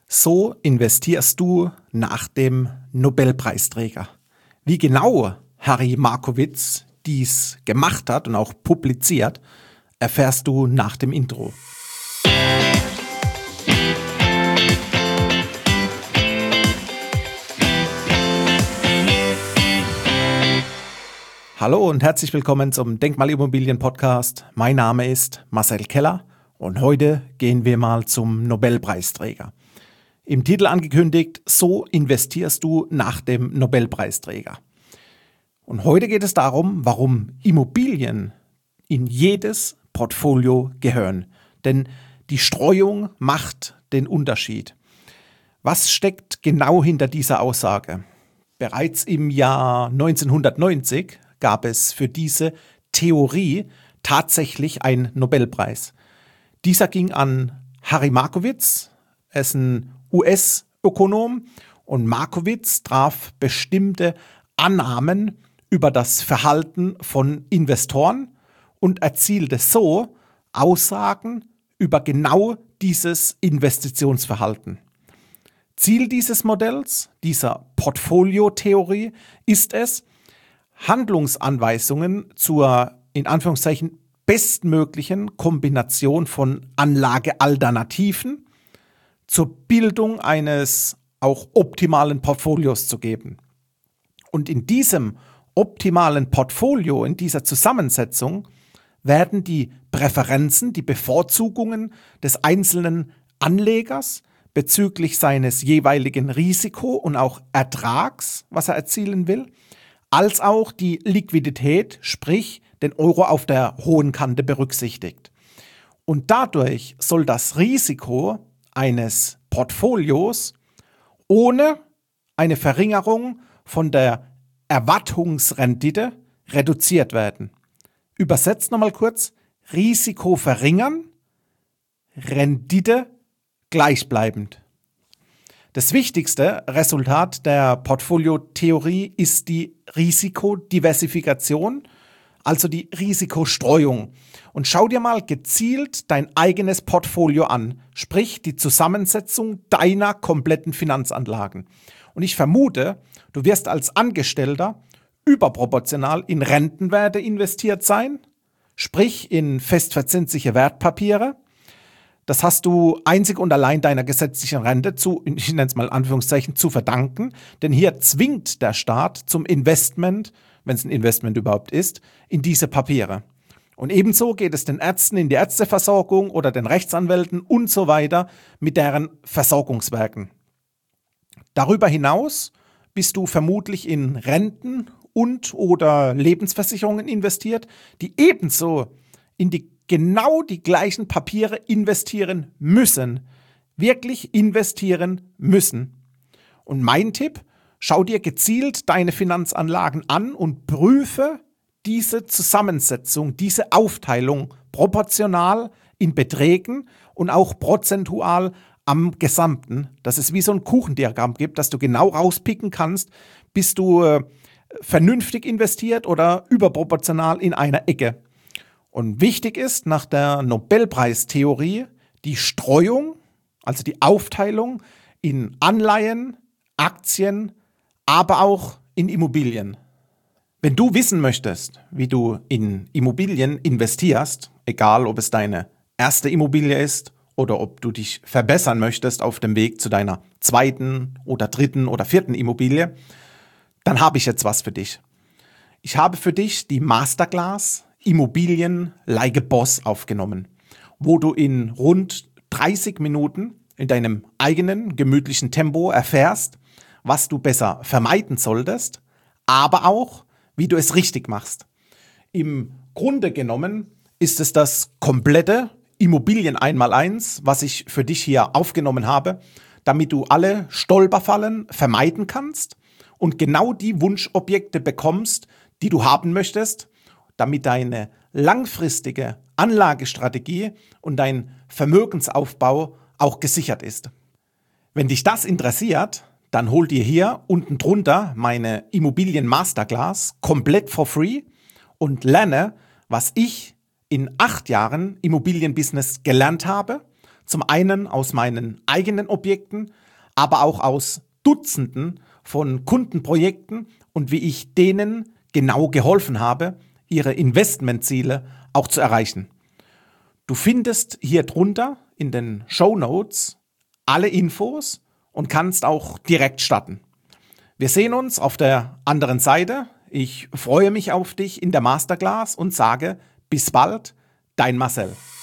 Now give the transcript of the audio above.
So investierst du nach dem Nobelpreisträger. Wie genau Harry Markowitz dies gemacht hat und auch publiziert, erfährst du nach dem Intro. Hallo und herzlich willkommen zum Denkmalimmobilien-Podcast. Mein Name ist Marcel Keller und heute gehen wir mal zum Nobelpreisträger. Im Titel angekündigt, so investierst du nach dem Nobelpreisträger. Und heute geht es darum, warum Immobilien in jedes Portfolio gehören. Denn die Streuung macht den Unterschied. Was steckt genau hinter dieser Aussage? Bereits im Jahr 1990 gab es für diese Theorie tatsächlich einen Nobelpreis. Dieser ging an Harry Markowitz, er ist ein US-Ökonom, und Markowitz traf bestimmte Annahmen über das Verhalten von Investoren und erzielte so Aussagen über genau dieses Investitionsverhalten. Ziel dieses Modells, dieser Portfoliotheorie, ist es, Handlungsanweisungen zur, in Anführungszeichen, bestmöglichen Kombination von Anlagealternativen zur Bildung eines auch optimalen Portfolios zu geben. Und in diesem optimalen Portfolio, in dieser Zusammensetzung, werden die Präferenzen, die Bevorzugungen des einzelnen Anlegers bezüglich seines jeweiligen Risiko und auch Ertrags, was er erzielen will, als auch die Liquidität, sprich den Euro auf der hohen Kante berücksichtigt. Und dadurch soll das Risiko eines Portfolios ohne eine Verringerung von der Erwartungsrendite reduziert werden. Übersetzt nochmal kurz: Risiko verringern, Rendite gleichbleibend. Das wichtigste Resultat der Portfoliotheorie ist die Risikodiversifikation, also die Risikostreuung. Und schau dir mal gezielt dein eigenes Portfolio an, sprich die Zusammensetzung deiner kompletten Finanzanlagen. Und ich vermute, du wirst als Angestellter überproportional in Rentenwerte investiert sein, sprich in festverzinsliche Wertpapiere. Das hast du einzig und allein deiner gesetzlichen Rente ich nenne es mal Anführungszeichen, zu verdanken. Denn hier zwingt der Staat zum Investment, wenn es ein Investment überhaupt ist, in diese Papiere. Und ebenso geht es den Ärzten in die Ärzteversorgung oder den Rechtsanwälten und so weiter mit deren Versorgungswerken. Darüber hinaus bist du vermutlich in Renten und oder Lebensversicherungen investiert, die ebenso in genau die gleichen Papiere investieren müssen. Wirklich investieren müssen. Und mein Tipp: Schau dir gezielt deine Finanzanlagen an und prüfe diese Zusammensetzung, diese Aufteilung proportional in Beträgen und auch prozentual am Gesamten, dass es wie so ein Kuchendiagramm gibt, dass du genau rauspicken kannst, bist du vernünftig investiert oder überproportional in einer Ecke. Und wichtig ist nach der Nobelpreistheorie die Streuung, also die Aufteilung in Anleihen, Aktien, aber auch in Immobilien. Wenn du wissen möchtest, wie du in Immobilien investierst, egal ob es deine erste Immobilie ist oder ob du dich verbessern möchtest auf dem Weg zu deiner zweiten oder dritten oder vierten Immobilie, dann habe ich jetzt was für dich. Ich habe für dich die Masterclass Immobilien like a Boss aufgenommen, wo du in rund 30 Minuten in deinem eigenen gemütlichen Tempo erfährst, was du besser vermeiden solltest, aber auch, wie du es richtig machst. Im Grunde genommen ist es das komplette Immobilien 1x1, was ich für dich hier aufgenommen habe, damit du alle Stolperfallen vermeiden kannst und genau die Wunschobjekte bekommst, die du haben möchtest, damit deine langfristige Anlagestrategie und dein Vermögensaufbau auch gesichert ist. Wenn dich das interessiert, dann hol dir hier unten drunter meine Immobilien Masterclass komplett for free und lerne, was ich in 8 Jahren Immobilienbusiness gelernt habe, Zum einen aus meinen eigenen Objekten, aber auch aus Dutzenden von Kundenprojekten und wie ich denen genau geholfen habe, ihre Investmentziele auch zu erreichen. Du findest hier drunter in den Shownotes alle Infos und kannst auch direkt starten. Wir sehen uns auf der anderen Seite. Ich freue mich auf dich in der Masterclass und sage bis bald, dein Marcel.